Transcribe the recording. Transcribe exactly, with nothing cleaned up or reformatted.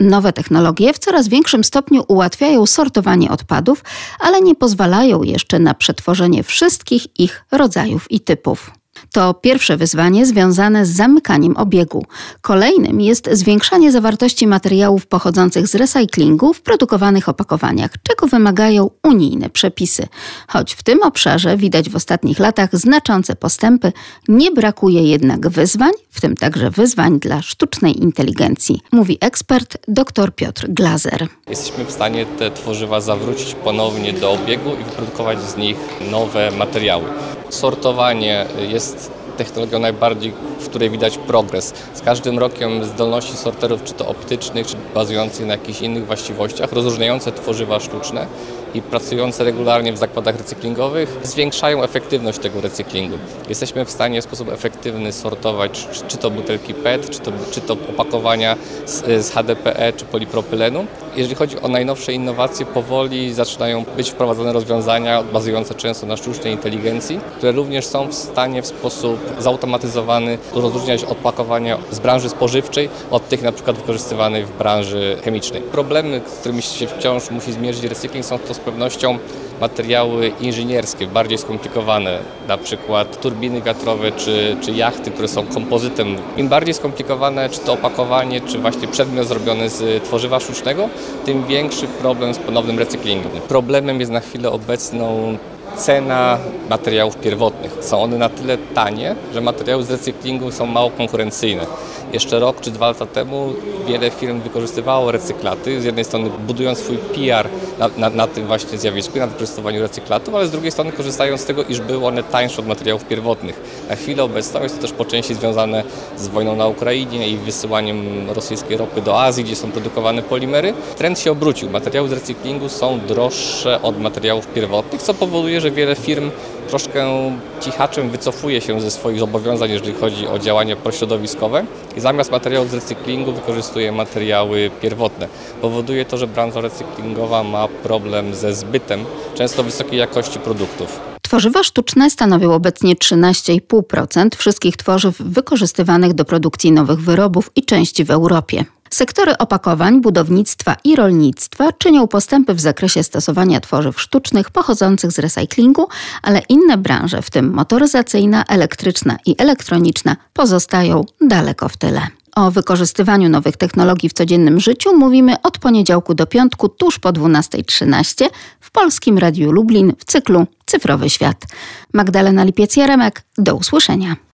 Nowe technologie w coraz większym stopniu ułatwiają sortowanie odpadów, ale nie pozwalają jeszcze na przetworzenie wszystkich ich rodzajów i typów. To pierwsze wyzwanie związane z zamykaniem obiegu. Kolejnym jest zwiększanie zawartości materiałów pochodzących z recyklingu w produkowanych opakowaniach, czego wymagają unijne przepisy. Choć w tym obszarze widać w ostatnich latach znaczące postępy, nie brakuje jednak wyzwań, w tym także wyzwań dla sztucznej inteligencji, mówi ekspert dr Piotr Glaser. Jesteśmy w stanie te tworzywa zawrócić ponownie do obiegu i wyprodukować z nich nowe materiały. Sortowanie jest technologią najbardziej, w której widać progres. Z każdym rokiem zdolności sorterów, czy to optycznych, czy bazujących na jakichś innych właściwościach, rozróżniające tworzywa sztuczne i pracujące regularnie w zakładach recyklingowych, zwiększają efektywność tego recyklingu. Jesteśmy w stanie w sposób efektywny sortować, czy, czy to butelki P E T, czy to, czy to opakowania z, z H D P E, czy polipropylenu. Jeżeli chodzi o najnowsze innowacje, powoli zaczynają być wprowadzone rozwiązania bazujące często na sztucznej inteligencji, które również są w stanie w sposób zautomatyzowany rozróżniać opakowania z branży spożywczej od tych na przykład wykorzystywanych w branży chemicznej. Problemy, z którymi się wciąż musi zmierzyć recykling, są to z pewnością materiały inżynierskie, bardziej skomplikowane, na przykład turbiny wiatrowe czy, czy jachty, które są kompozytem. Im bardziej skomplikowane, czy to opakowanie, czy właśnie przedmiot zrobiony z tworzywa sztucznego, tym większy problem z ponownym recyklingiem. Problemem jest na chwilę obecną cena materiałów pierwotnych. Są one na tyle tanie, że materiały z recyklingu są mało konkurencyjne. Jeszcze rok czy dwa lata temu wiele firm wykorzystywało recyklaty, z jednej strony budując swój P R na, na, na tym właśnie zjawisku, na wykorzystywaniu recyklatów, ale z drugiej strony korzystają z tego, iż były one tańsze od materiałów pierwotnych. Na chwilę obecną jest to też po części związane z wojną na Ukrainie i wysyłaniem rosyjskiej ropy do Azji, gdzie są produkowane polimery. Trend się obrócił. Materiały z recyklingu są droższe od materiałów pierwotnych, co powoduje, że wiele firm troszkę cichaczem wycofuje się ze swoich zobowiązań, jeżeli chodzi o działania prośrodowiskowe i zamiast materiałów z recyklingu wykorzystuje materiały pierwotne. Powoduje to, że branża recyklingowa ma problem ze zbytem często wysokiej jakości produktów. Tworzywa sztuczne stanowią obecnie trzynaście i pół procent wszystkich tworzyw wykorzystywanych do produkcji nowych wyrobów i części w Europie. Sektory opakowań, budownictwa i rolnictwa czynią postępy w zakresie stosowania tworzyw sztucznych pochodzących z recyklingu, ale inne branże, w tym motoryzacyjna, elektryczna i elektroniczna, pozostają daleko w tyle. O wykorzystywaniu nowych technologii w codziennym życiu mówimy od poniedziałku do piątku tuż po dwunasta trzynaście w Polskim Radiu Lublin w cyklu Cyfrowy Świat. Magdalena Lipiec-Jaremek, do usłyszenia.